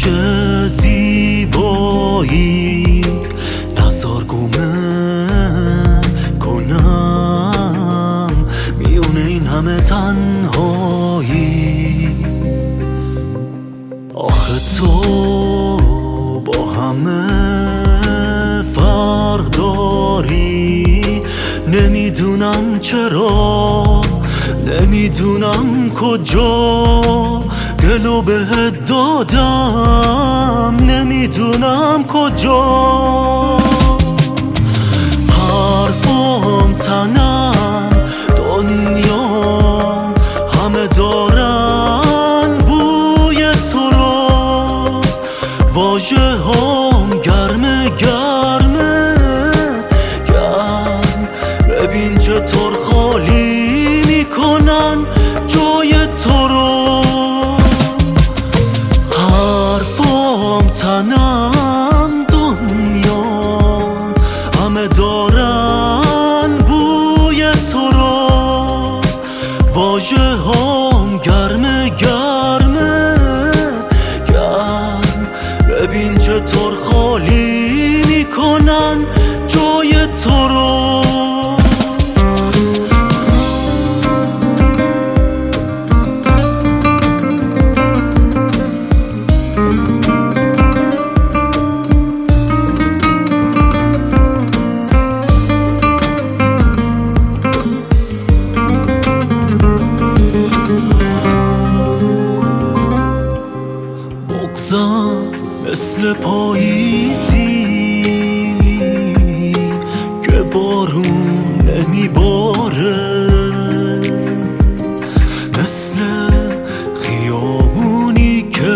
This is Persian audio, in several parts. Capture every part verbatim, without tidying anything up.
چه زیبایی نزار گمه کنم میونه این همه تنهایی. آخه تو با همه فرق داری، نمیدونم چرا، نمیدونم کجا دلو بهت دادم، نمیدونم کجا. حرفام تنم دنیام همه دارن بوی تو رو، واژه هم گرمه گرمه گرم. ببین چطور خالی میکنن جای تو رو. حرفام تنم دنیام همه دارن بوی تو رو، واژه هم گرمه گرمه گرم. ببین چطور خالی میکنن جای تو رو. بگذار مثل پاییزی که بارون نمیباره، مثل خیابونی که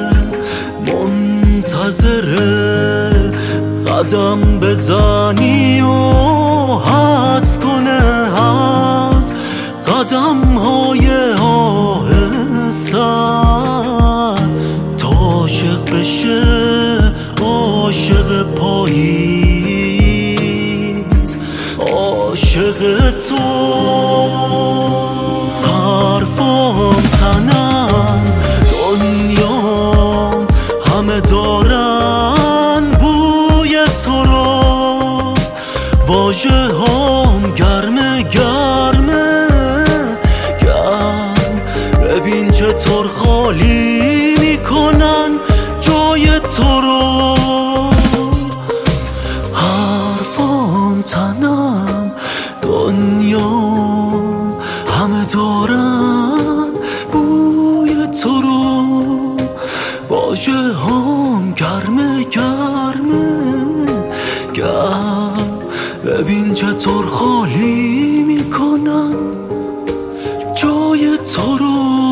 منتظره قدم بزنی و حس کنه از قدم های آهستن، تا عاشق بشه عاشق پاییز، عاشق تو. حرفام تنم دنیام همه دارن بوی تو رو، واژه هم گرمه گرمه گرم. ببین چطور خالی میکنن جای تو رو. حرفام تنم دنیام همه دارن بوی تو رو، واژه هم گرمه گرمه گرم. ببین چطور خالی میکنن جای تو رو.